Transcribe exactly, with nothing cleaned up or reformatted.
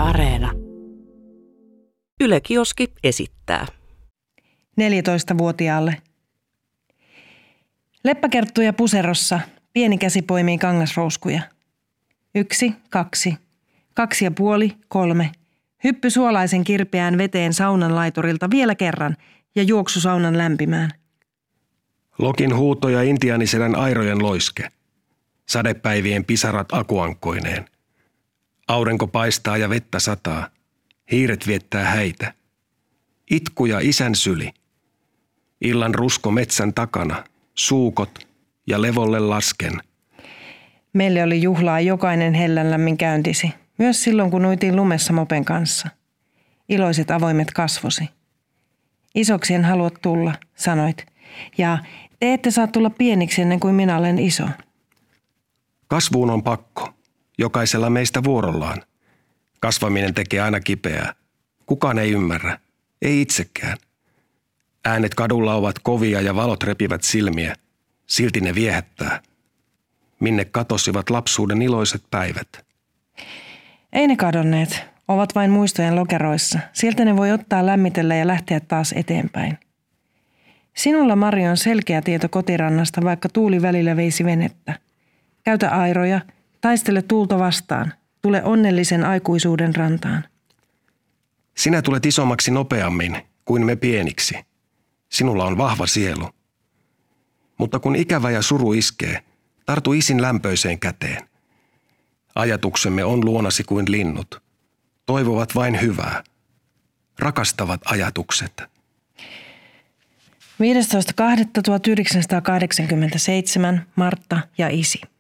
Areena. Yle Kioski esittää. neljätoistavuotiaalle. Leppäkerttuja puserossa, pieni käsi poimii kangasrouskuja. Yksi, kaksi, kaksi ja puoli, kolme. Hyppy suolaisen kirpeään veteen saunan laiturilta vielä kerran ja juoksu saunan lämpimään. Lokin huuto ja intiaaniselän airojen loiske. Sadepäivien pisarat akuankkoineen. Aurinko paistaa ja vettä sataa. Hiiret viettää häitä. Itku ja isän syli. Illan rusko metsän takana. Suukot ja levolle lasken. Meille oli juhlaa jokainen hellänlämmin käyntisi. Myös silloin, kun uitiin lumessa mopen kanssa. Iloiset avoimet kasvosi. Isoksi en halua tulla, sanoit. Ja te ette saa tulla pieniksi ennen kuin minä olen iso. Kasvuun on pakko. Jokaisella meistä vuorollaan. Kasvaminen tekee aina kipeää. Kukaan ei ymmärrä. Ei itsekään. Äänet kadulla ovat kovia ja valot repivät silmiä. Silti ne viehättää. Minne katosivat lapsuuden iloiset päivät? Ei ne kadonneet. Ovat vain muistojen lokeroissa. Sieltä ne voi ottaa, lämmitellä ja lähteä taas eteenpäin. Sinulla, Mari, on selkeä tieto kotirannasta, vaikka tuuli välillä veisi venettä. Käytä airoja, taistele tuulta vastaan. Tule onnellisen aikuisuuden rantaan. Sinä tulet isommaksi nopeammin kuin me pieniksi. Sinulla on vahva sielu. Mutta kun ikävä ja suru iskee, tartu isin lämpöiseen käteen. Ajatuksemme on luonasi kuin linnut. Toivovat vain hyvää. Rakastavat ajatukset. viidestoista toinen tuhatyhdeksänsataakahdeksankymmentäseitsemän Martta ja isi.